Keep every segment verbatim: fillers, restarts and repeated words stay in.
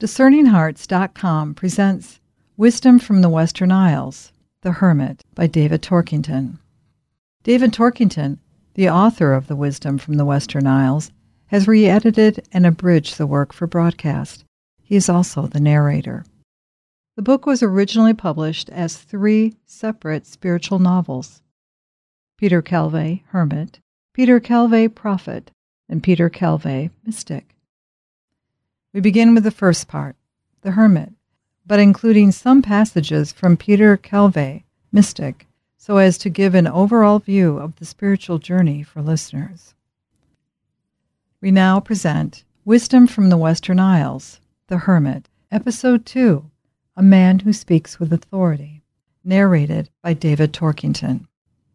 Discerning Hearts dot com presents Wisdom from the Western Isles, The Hermit by David Torkington. David Torkington, the author of the Wisdom from the Western Isles, has re-edited and abridged the work for broadcast. He is also the narrator. The book was originally published as three separate spiritual novels: Peter Calvé, Hermit, Peter Calvé, Prophet, and Peter Calvé, Mystic. We begin with the first part, The Hermit, but including some passages from Peter Calvé, Mystic, so as to give an overall view of the spiritual journey for listeners. We now present Wisdom from the Western Isles, The Hermit, Episode two, A Man Who Speaks with Authority, narrated by David Torkington.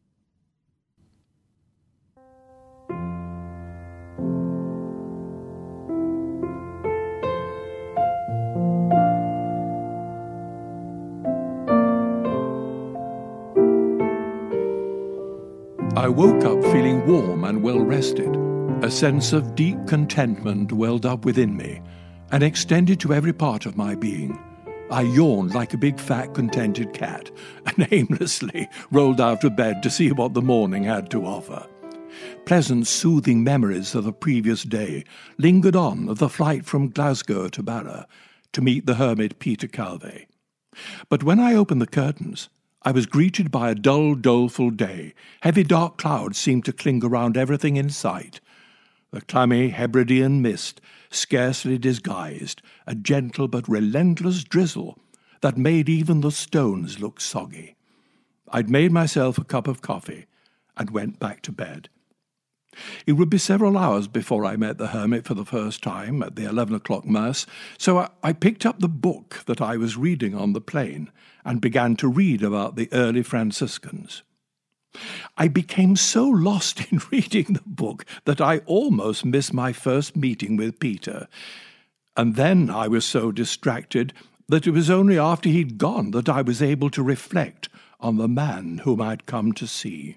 I woke up feeling warm and well-rested. A sense of deep contentment welled up within me and extended to every part of my being. I yawned like a big, fat, contented cat and aimlessly rolled out of bed to see what the morning had to offer. Pleasant, soothing memories of the previous day lingered on of the flight from Glasgow to Barra to meet the hermit Peter Calvé. But when I opened the curtains, I was greeted by a dull, doleful day. Heavy dark clouds seemed to cling around everything in sight. The clammy Hebridean mist scarcely disguised a gentle but relentless drizzle that made even the stones look soggy. I'd made myself a cup of coffee and went back to bed. It would be several hours before I met the hermit for the first time at the eleven o'clock mass, so I, I picked up the book that I was reading on the plane and began to read about the early Franciscans. I became so lost in reading the book that I almost missed my first meeting with Peter. And then I was so distracted that it was only after he'd gone that I was able to reflect on the man whom I'd come to see.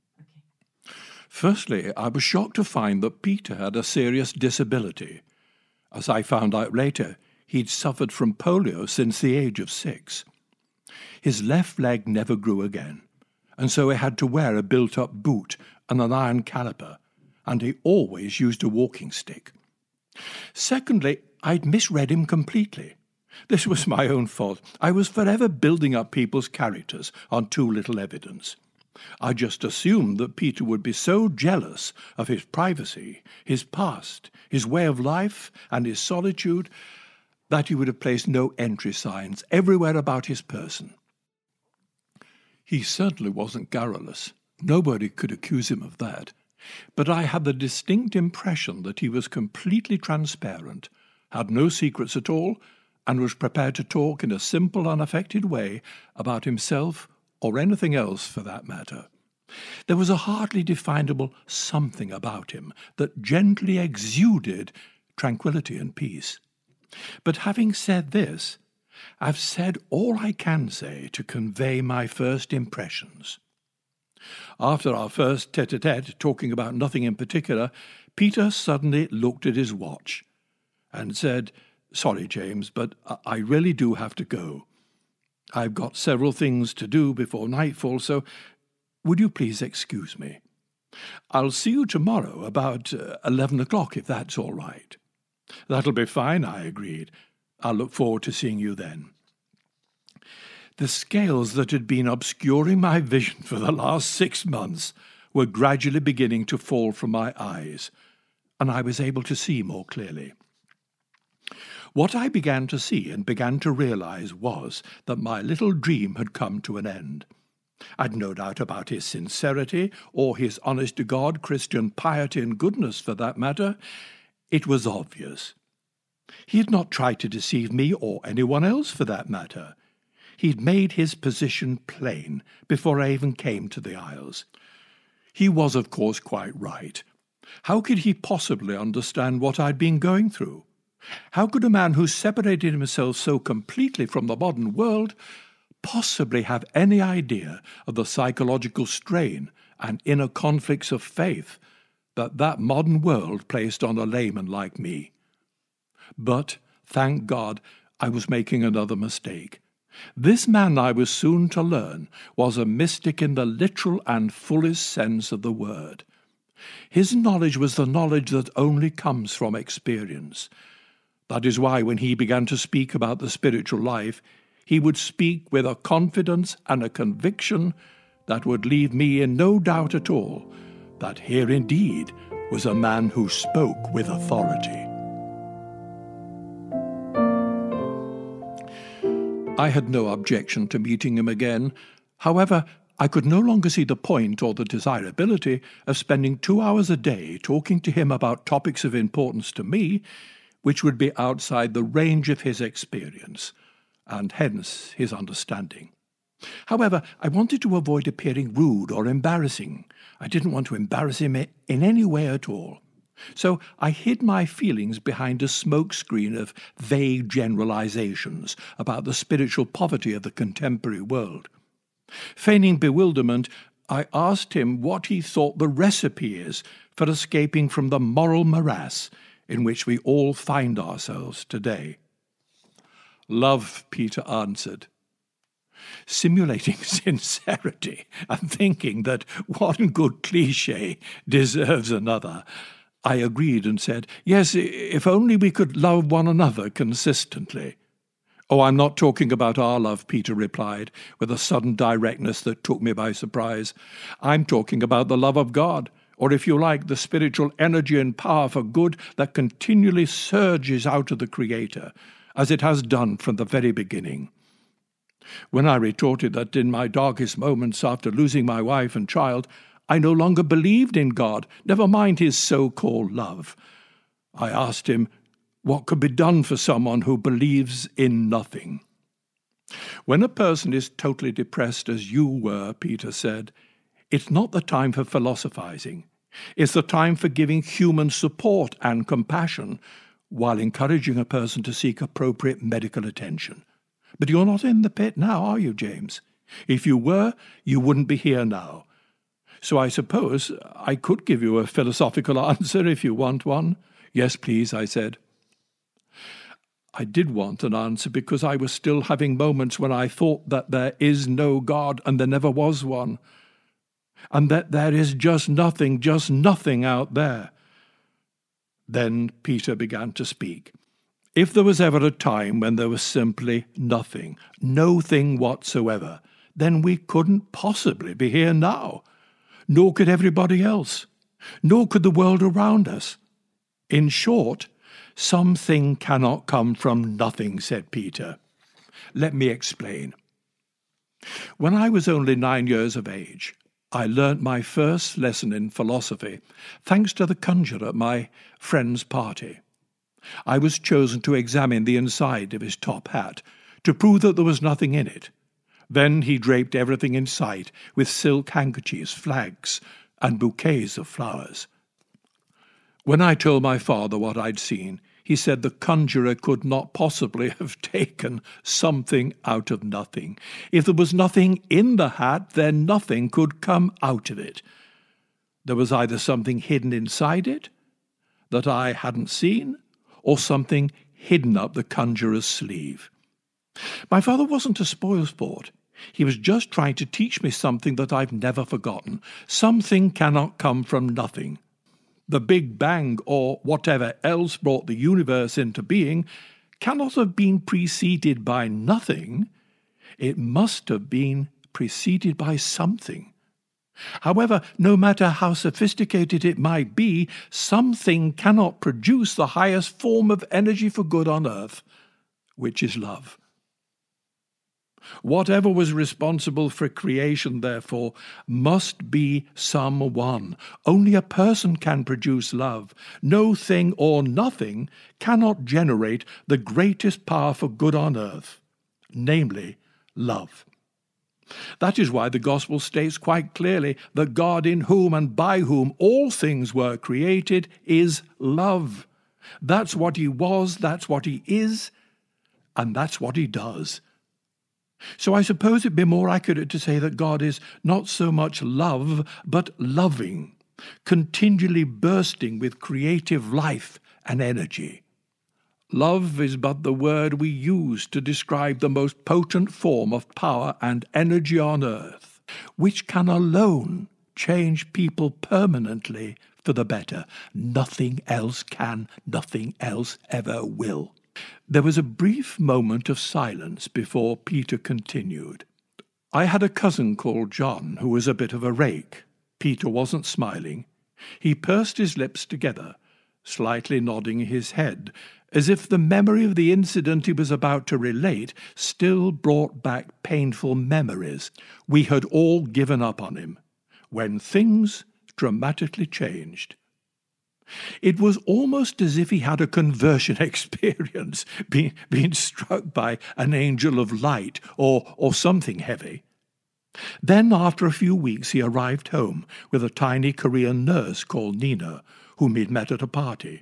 Firstly, I was shocked to find that Peter had a serious disability. As I found out later, he'd suffered from polio since the age of six. His left leg never grew again, and so he had to wear a built-up boot and an iron caliper, and he always used a walking stick. Secondly, I'd misread him completely. This was my own fault. I was forever building up people's characters on too little evidence. I just assumed that Peter would be so jealous of his privacy, his past, his way of life, and his solitude, that he would have placed no entry signs everywhere about his person. He certainly wasn't garrulous. Nobody could accuse him of that. But I had the distinct impression that he was completely transparent, had no secrets at all, and was prepared to talk in a simple, unaffected way about himself or anything else for that matter. There was a hardly definable something about him that gently exuded tranquility and peace. But having said this, I've said all I can say to convey my first impressions. After our first tete-a-tete, talking about nothing in particular, Peter suddenly looked at his watch and said, "Sorry, James, but I really do have to go. I've got several things to do before nightfall, so would you please excuse me? I'll see you tomorrow about uh, eleven o'clock, if that's all right." "That'll be fine," I agreed. "I'll look forward to seeing you then." The scales that had been obscuring my vision for the last six months were gradually beginning to fall from my eyes, and I was able to see more clearly. What I began to see and began to realize was that my little dream had come to an end. I'd no doubt about his sincerity, or his honest-to-God Christian piety and goodness for that matter. It was obvious. He had not tried to deceive me or anyone else for that matter. He'd made his position plain before I even came to the Isles. He was, of course, quite right. How could he possibly understand what I'd been going through? How could a man who separated himself so completely from the modern world possibly have any idea of the psychological strain and inner conflicts of faith that that modern world placed on a layman like me? But Thank God, I was making another mistake. This man, I was soon to learn, was a mystic in the literal and fullest sense of the word. His knowledge was the knowledge that only comes from experience. That is why when he began to speak about the spiritual life, he would speak with a confidence and a conviction that would leave me in no doubt at all that here indeed was a man who spoke with authority. I had no objection to meeting him again. However, I could no longer see the point or the desirability of spending two hours a day talking to him about topics of importance to me, which would be outside the range of his experience, and hence his understanding. However, I wanted to avoid appearing rude or embarrassing. I didn't want to embarrass him in any way at all. So I hid my feelings behind a smokescreen of vague generalizations about the spiritual poverty of the contemporary world. Feigning bewilderment, I asked him what he thought the recipe is for escaping from the moral morass in which we all find ourselves today. Love, Peter answered, simulating sincerity and thinking that one good cliché deserves another. I agreed and said, yes, if only we could love one another consistently. Oh, I'm not talking about our love, Peter replied, with a sudden directness that took me by surprise. I'm talking about the love of God, or if you like, the spiritual energy and power for good that continually surges out of the Creator, as it has done from the very beginning. When I retorted that in my darkest moments after losing my wife and child, I no longer believed in God, never mind his so-called love, I asked him what could be done for someone who believes in nothing. When a person is totally depressed as you were, Peter said, it's not the time for philosophizing. It's the time for giving human support and compassion while encouraging a person to seek appropriate medical attention. But you're not in the pit now, are you, James? If you were, you wouldn't be here now. So I suppose I could give you a philosophical answer if you want one. Yes, please, I said. I did want an answer because I was still having moments when I thought that there is no God and there never was one, and that there is just nothing, just nothing out there. Then Peter began to speak. If there was ever a time when there was simply nothing, no thing whatsoever, then we couldn't possibly be here now, nor could everybody else, nor could the world around us. In short, something cannot come from nothing, said Peter. Let me explain. When I was only nine years of age, I learnt my first lesson in philosophy, thanks to the conjurer at my friend's party. I was chosen to examine the inside of his top hat, to prove that there was nothing in it. Then he draped everything in sight with silk handkerchiefs, flags, and bouquets of flowers. When I told my father what I'd seen, he said the conjurer could not possibly have taken something out of nothing. If there was nothing in the hat, then nothing could come out of it. There was either something hidden inside it that I hadn't seen, or something hidden up the conjurer's sleeve. My father wasn't a spoilsport. He was just trying to teach me something that I've never forgotten. Something cannot come from nothing. The Big Bang, or whatever else brought the universe into being, cannot have been preceded by nothing. It must have been preceded by something. However, no matter how sophisticated it might be, something cannot produce the highest form of energy for good on earth, which is love. Whatever was responsible for creation, therefore, must be someone. Only a person can produce love. No thing or nothing cannot generate the greatest power for good on earth, namely love. That is why the Gospel states quite clearly that God, in whom and by whom all things were created, is love. That's what he was, that's what he is, and that's what he does. So I suppose it'd be more accurate to say that God is not so much love, but loving, continually bursting with creative life and energy. Love is but the word we use to describe the most potent form of power and energy on earth, which can alone change people permanently for the better. Nothing else can, nothing else ever will. There was a brief moment of silence before Peter continued. I had a cousin called John who was a bit of a rake. Peter wasn't smiling. He pursed his lips together, slightly nodding his head, as if the memory of the incident he was about to relate still brought back painful memories. We had all given up on him when things dramatically changed. It was almost as if he had a conversion experience, being, being struck by an angel of light or, or something heavy. Then, after a few weeks, he arrived home with a tiny Korean nurse called Nina, whom he'd met at a party.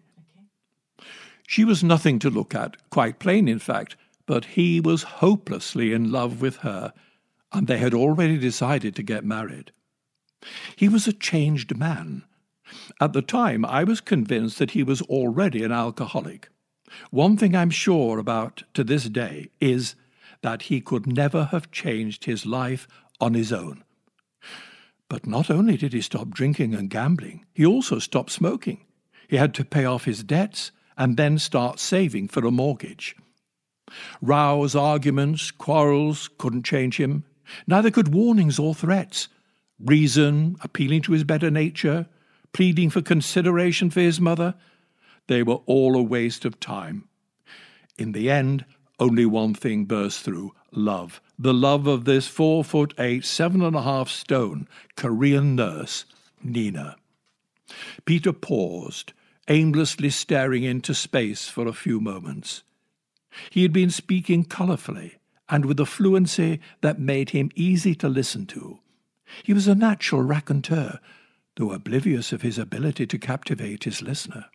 She was nothing to look at, quite plain in fact, but he was hopelessly in love with her, and they had already decided to get married. He was a changed man. At the time, I was convinced that he was already an alcoholic. One thing I'm sure about to this day is that he could never have changed his life on his own. But not only did he stop drinking and gambling, he also stopped smoking. He had to pay off his debts and then start saving for a mortgage. Rows, arguments, quarrels couldn't change him. Neither could warnings or threats. Reason, appealing to his better nature, pleading for consideration for his mother, they were all a waste of time. In the end, only one thing burst through: love. The love of this four foot eight, seven and a half stone Korean nurse, Nina. Peter paused, aimlessly staring into space for a few moments. He had been speaking colourfully and with a fluency that made him easy to listen to. He was a natural raconteur, though oblivious of his ability to captivate his listener.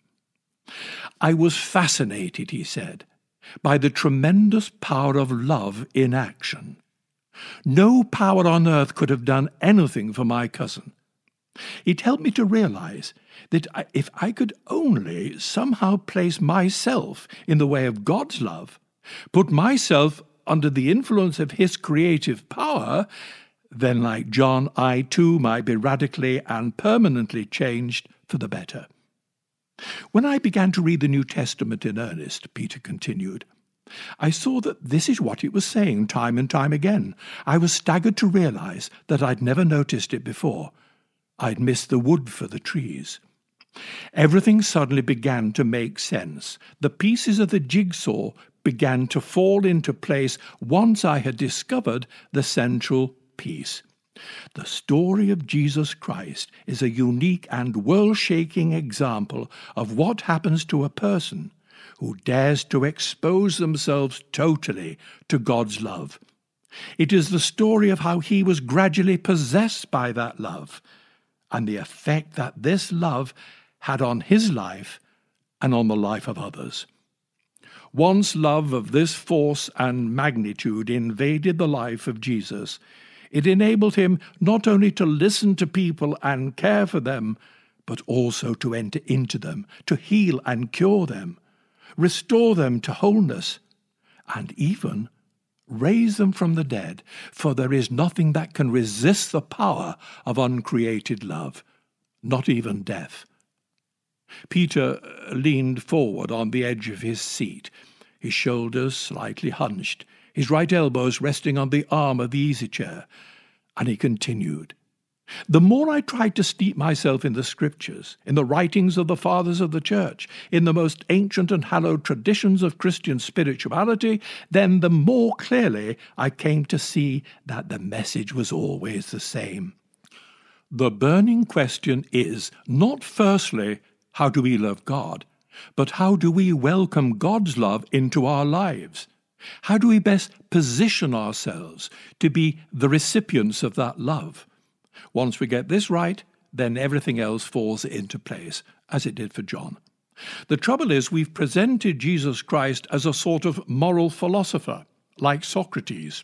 I was fascinated, he said, by the tremendous power of love in action. No power on earth could have done anything for my cousin. It helped me to realize that if I could only somehow place myself in the way of God's love, put myself under the influence of his creative power, then, like John, I too might be radically and permanently changed for the better. When I began to read the New Testament in earnest, Peter continued, I saw that this is what it was saying time and time again. I was staggered to realize that I'd never noticed it before. I'd missed the wood for the trees. Everything suddenly began to make sense. The pieces of the jigsaw began to fall into place once I had discovered the central piece. The story of Jesus Christ is a unique and world-shaking example of what happens to a person who dares to expose themselves totally to God's love. It is the story of how he was gradually possessed by that love, and the effect that this love had on his life and on the life of others. Once love of this force and magnitude invaded the life of Jesus, it enabled him not only to listen to people and care for them, but also to enter into them, to heal and cure them, restore them to wholeness, and even raise them from the dead, for there is nothing that can resist the power of uncreated love, not even death. Peter leaned forward on the edge of his seat, his shoulders slightly hunched, his right elbows resting on the arm of the easy-chair, and he continued, The more I tried to steep myself in the Scriptures, in the writings of the Fathers of the Church, in the most ancient and hallowed traditions of Christian spirituality, then the more clearly I came to see that the message was always the same. The burning question is not firstly, how do we love God, but how do we welcome God's love into our lives? How do we best position ourselves to be the recipients of that love? Once we get this right, then everything else falls into place, as it did for John. The trouble is we've presented Jesus Christ as a sort of moral philosopher, like Socrates,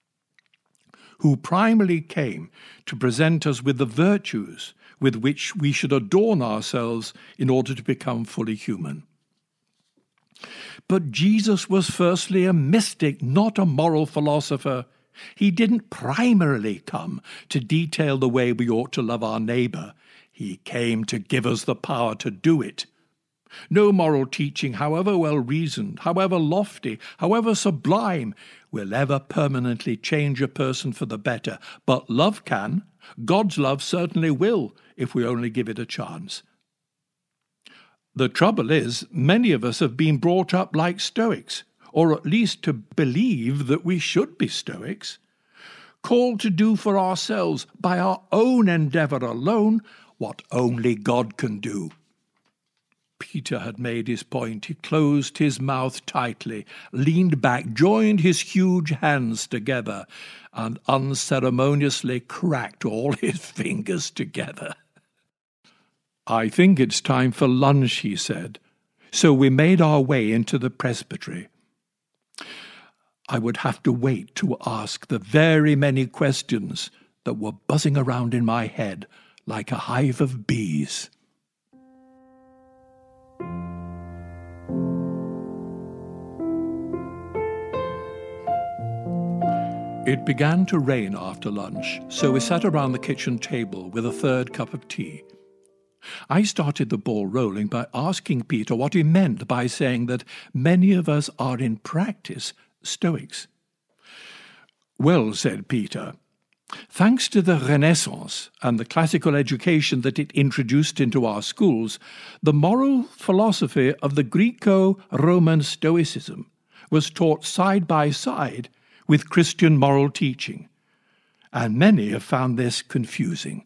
who primarily came to present us with the virtues with which we should adorn ourselves in order to become fully human. But Jesus was firstly a mystic, not a moral philosopher. He didn't primarily come to detail the way we ought to love our neighbour. He came to give us the power to do it. No moral teaching, however well-reasoned, however lofty, however sublime, will ever permanently change a person for the better. But love can. God's love certainly will, if we only give it a chance. The trouble is, many of us have been brought up like Stoics, or at least to believe that we should be Stoics, called to do for ourselves, by our own endeavour alone, what only God can do. Peter had made his point. He closed his mouth tightly, leaned back, joined his huge hands together, and unceremoniously cracked all his fingers together. "I think it's time for lunch," he said. So we made our way into the presbytery. I would have to wait to ask the very many questions that were buzzing around in my head like a hive of bees. It began to rain after lunch, so we sat around the kitchen table with a third cup of tea. I started the ball rolling by asking Peter what he meant by saying that many of us are in practice Stoics. "Well," said Peter, "thanks to the Renaissance and the classical education that it introduced into our schools, the moral philosophy of the Greco-Roman Stoicism was taught side by side with Christian moral teaching, and many have found this confusing.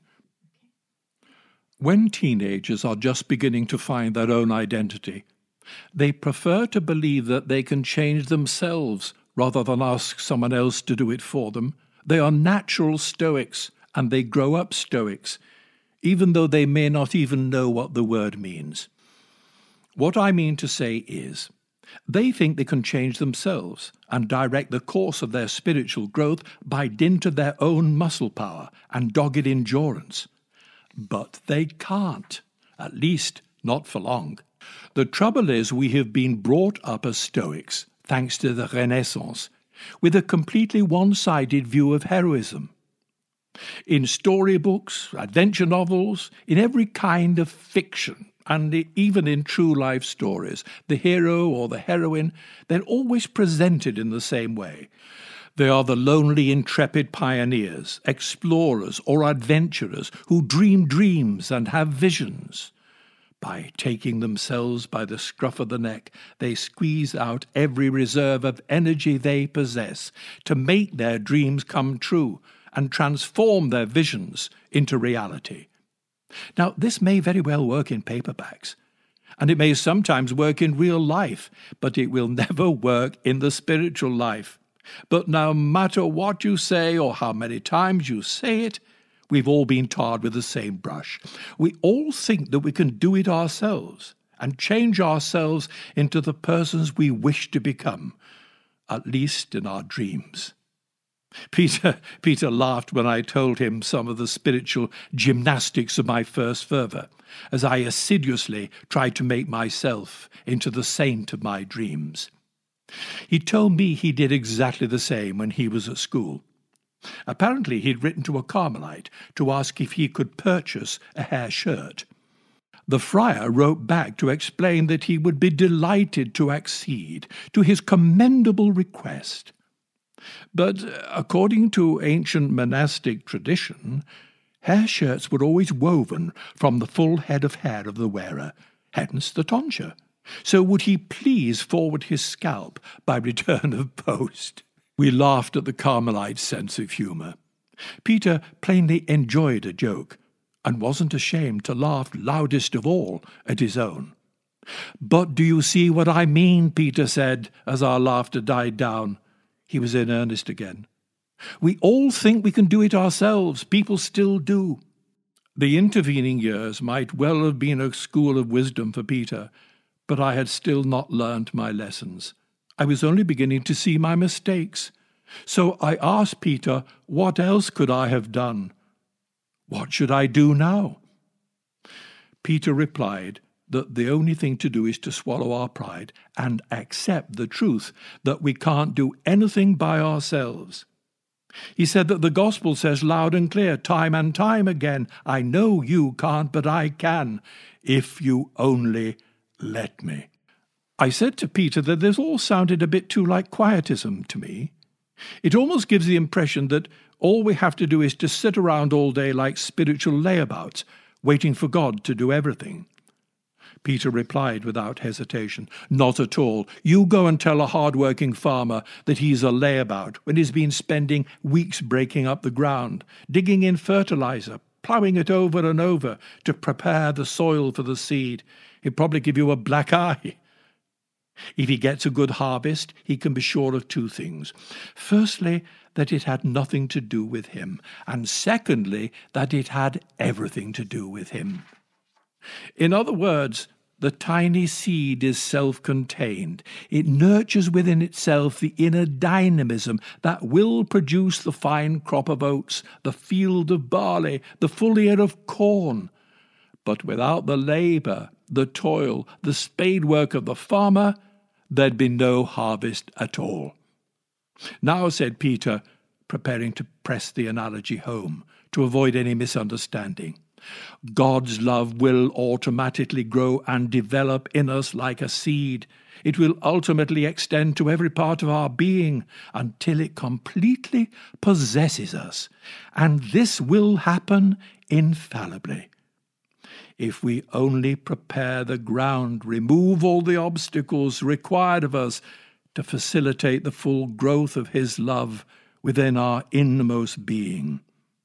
When teenagers are just beginning to find their own identity, they prefer to believe that they can change themselves rather than ask someone else to do it for them. They are natural Stoics, and they grow up Stoics, even though they may not even know what the word means. What I mean to say is, they think they can change themselves and direct the course of their spiritual growth by dint of their own muscle power and dogged endurance. But they can't, at least not for long. The trouble is we have been brought up as Stoics, thanks to the Renaissance, with a completely one-sided view of heroism. In storybooks, adventure novels, in every kind of fiction, and even in true-life stories, the hero or the heroine, they're always presented in the same way. They are the lonely, intrepid pioneers, explorers, or adventurers who dream dreams and have visions. By taking themselves by the scruff of the neck, they squeeze out every reserve of energy they possess to make their dreams come true and transform their visions into reality. Now, this may very well work in paperbacks, and it may sometimes work in real life, but it will never work in the spiritual life. But no matter what you say or how many times you say it, we've all been tarred with the same brush. We all think that we can do it ourselves and change ourselves into the persons we wish to become, at least in our dreams. Peter, Peter laughed when I told him some of the spiritual gymnastics of my first fervour, as I assiduously tried to make myself into the saint of my dreams. He told me he did exactly the same when he was at school. Apparently he'd written to a Carmelite to ask if he could purchase a hair shirt. The friar wrote back to explain that he would be delighted to accede to his commendable request. But according to ancient monastic tradition, hair shirts were always woven from the full head of hair of the wearer, hence the tonsure. So would he please forward his scalp by return of post? We laughed at the Carmelite's sense of humour. Peter plainly enjoyed a joke, and wasn't ashamed to laugh loudest of all at his own. "But do you see what I mean?" Peter said, as our laughter died down. He was in earnest again. "We all think we can do it ourselves. People still do." The intervening years might well have been a school of wisdom for Peter, but I had still not learnt my lessons. I was only beginning to see my mistakes. So I asked Peter, what else could I have done? What should I do now? Peter replied that the only thing to do is to swallow our pride and accept the truth that we can't do anything by ourselves. He said that the gospel says loud and clear, time and time again, I know you can't, but I can, if you only let me. I said to Peter that this all sounded a bit too like quietism to me. It almost gives the impression that all we have to do is to sit around all day like spiritual layabouts, waiting for God to do everything. Peter replied without hesitation, Not at all. You go and tell a hard-working farmer that he's a layabout when he's been spending weeks breaking up the ground, digging in fertilizer, ploughing it over and over to prepare the soil for the seed. He'll probably give you a black eye. If he gets a good harvest, he can be sure of two things. Firstly, that it had nothing to do with him, and secondly, that it had everything to do with him. In other words, the tiny seed is self-contained. It nurtures within itself the inner dynamism that will produce the fine crop of oats, the field of barley, the full ear of corn. But without the labour, the toil, the spade work of the farmer, there'd be no harvest at all. Now, said Peter, preparing to press the analogy home, to avoid any misunderstanding, God's love will automatically grow and develop in us like a seed. It will ultimately extend to every part of our being until it completely possesses us. And this will happen infallibly. If we only prepare the ground, remove all the obstacles required of us to facilitate the full growth of His love within our innermost being.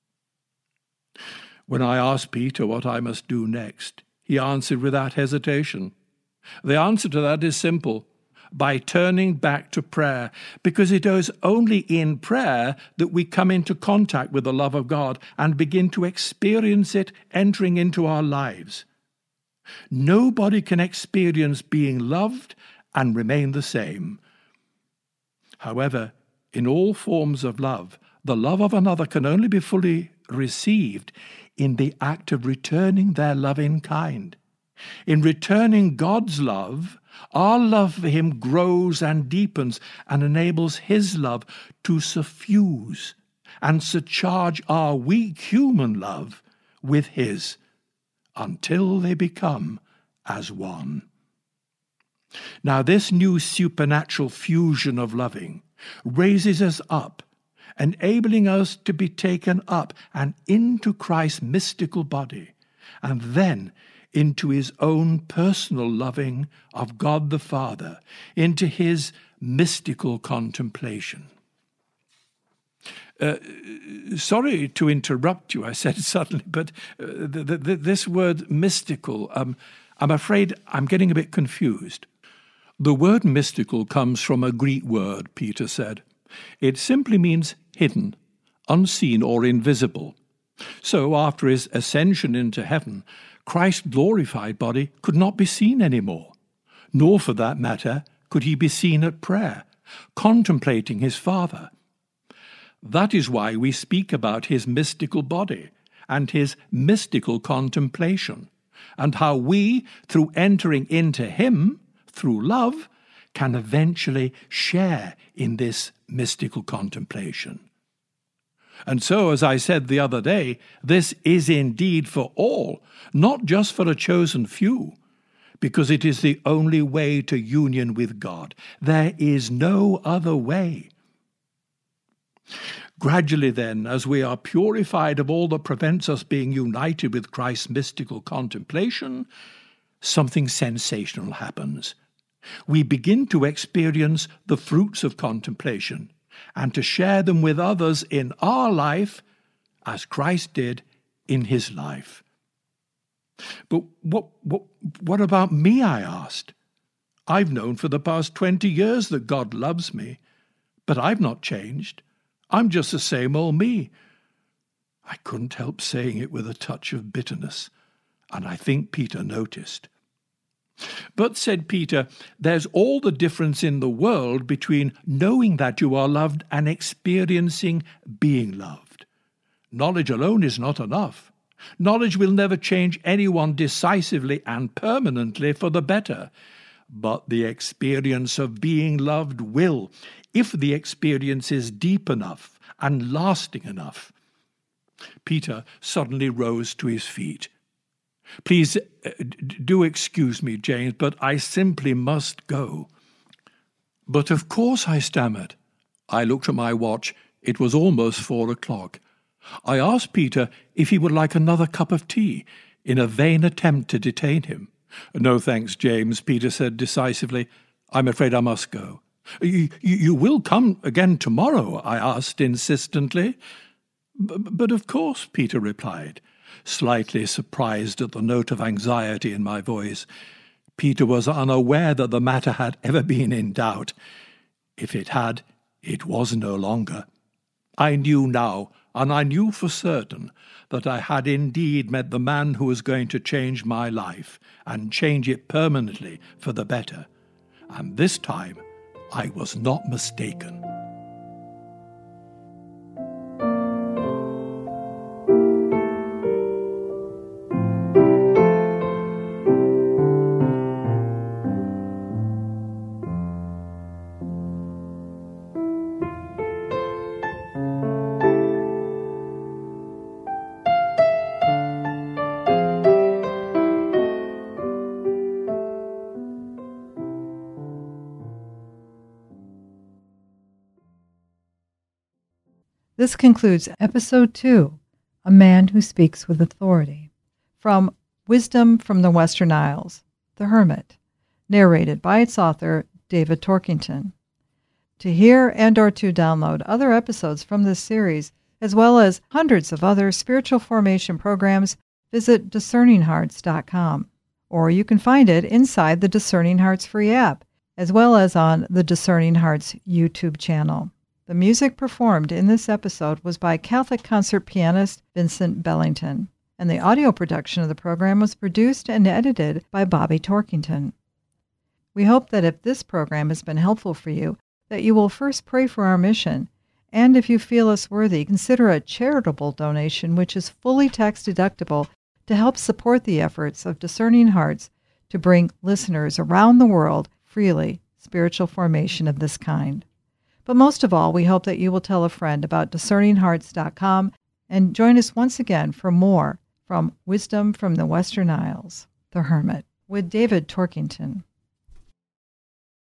When I asked Peter what I must do next, he answered without hesitation. The answer to that is simple, by turning back to prayer, because it is only in prayer that we come into contact with the love of God and begin to experience it entering into our lives. Nobody can experience being loved and remain the same. However, in all forms of love, the love of another can only be fully received in the act of returning their love in kind. In returning God's love, our love for Him grows and deepens and enables His love to suffuse and surcharge our weak human love with His until they become as one. Now, this new supernatural fusion of loving raises us up, enabling us to be taken up and into Christ's mystical body, and then into His own personal loving of God the Father, into His mystical contemplation. Uh, sorry to interrupt you, I said suddenly, but uh, the, the, this word mystical, um, I'm afraid I'm getting a bit confused. The word mystical comes from a Greek word, Peter said. It simply means hidden, unseen or invisible. So after His ascension into heaven, Christ's glorified body could not be seen anymore, nor for that matter could He be seen at prayer, contemplating His Father. That is why we speak about His mystical body and His mystical contemplation, and how we, through entering into Him, through love, can eventually share in this mystical contemplation. And so, as I said the other day, this is indeed for all, not just for a chosen few, because it is the only way to union with God. There is no other way. Gradually then, as we are purified of all that prevents us being united with Christ's mystical contemplation, something sensational happens. We begin to experience the fruits of contemplation and to share them with others in our life as Christ did in His life. But what, what, what about me, I asked. I've known for the past twenty years that God loves me, but I've not changed. I'm just the same old me. I couldn't help saying it with a touch of bitterness, and I think Peter noticed. But, said Peter, there's all the difference in the world between knowing that you are loved and experiencing being loved. Knowledge alone is not enough. Knowledge will never change anyone decisively and permanently for the better, but the experience of being loved will, if the experience is deep enough and lasting enough. Peter suddenly rose to his feet. "Please, uh, do excuse me, James, but I simply must go." "But of course," I stammered. I looked at my watch. It was almost four o'clock. I asked Peter if he would like another cup of tea, in a vain attempt to detain him. "No, thanks, James," Peter said decisively. "I'm afraid I must go." You, you will come again tomorrow?" I asked insistently. B- but of course," Peter replied, slightly surprised at the note of anxiety in my voice. Peter was unaware that the matter had ever been in doubt. If it had, it was no longer. I knew now, and I knew for certain, that I had indeed met the man who was going to change my life, and change it permanently for the better. And this time I was not mistaken. This concludes Episode two, A Man Who Speaks with Authority, from Wisdom from the Western Isles, The Hermit, narrated by its author, David Torkington. To hear and or to download other episodes from this series, as well as hundreds of other spiritual formation programs, visit discerning hearts dot com, or you can find it inside the Discerning Hearts free app, as well as on the Discerning Hearts YouTube channel. The music performed in this episode was by Catholic concert pianist Vincent Bellington, and the audio production of the program was produced and edited by Bobby Torkington. We hope that if this program has been helpful for you, that you will first pray for our mission, and if you feel us worthy, consider a charitable donation which is fully tax-deductible to help support the efforts of Discerning Hearts to bring listeners around the world freely spiritual formation of this kind. But most of all, we hope that you will tell a friend about discerning hearts dot com and join us once again for more from Wisdom from the Western Isles, The Hermit, with David Torkington.